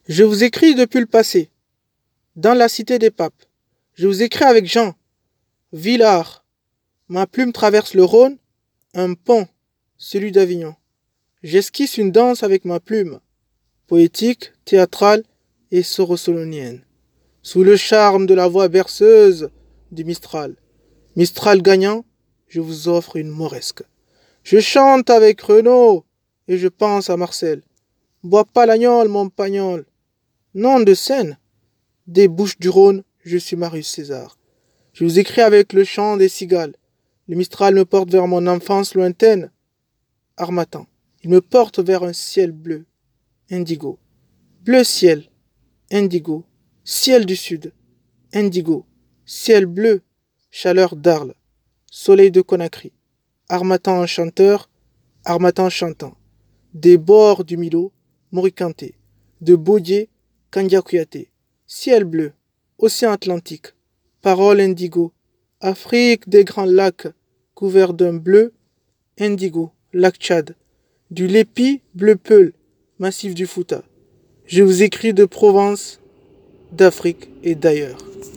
Je vous écris depuis le passé, dans la cité des papes. Je vous écris avec Jean, Villard. Ma plume traverse le Rhône, un pont, celui d'Avignon. J'esquisse une danse avec ma plume, poétique, théâtrale et sorosolonienne, sous le charme de la voix berceuse du Mistral. Mistral gagnant, je vous offre une mauresque. Je chante avec Renaud et je pense à Marcel. Bois pas l'agnole, mon pagnol. Nom de scène. Des Bouches du Rhône, je suis Marius César. Je vous écris avec le chant des cigales. Le Mistral me porte vers mon enfance lointaine. Harmattan. Il me porte vers un ciel bleu, indigo. Bleu ciel, indigo. Ciel du sud, indigo. Ciel bleu, chaleur d'Arles. Soleil de Conakry. Harmattan enchanteur, Harmattan chantant. Des bords du Milo, Morikanté. De Baudier, Kandiakuyaté. Ciel bleu, océan Atlantique. Parole indigo. Afrique des grands lacs, couverts d'un bleu indigo. Lac Tchad. Du Lépi, bleu peul, massif du Fouta. Je vous écris de Provence, d'Afrique et d'ailleurs.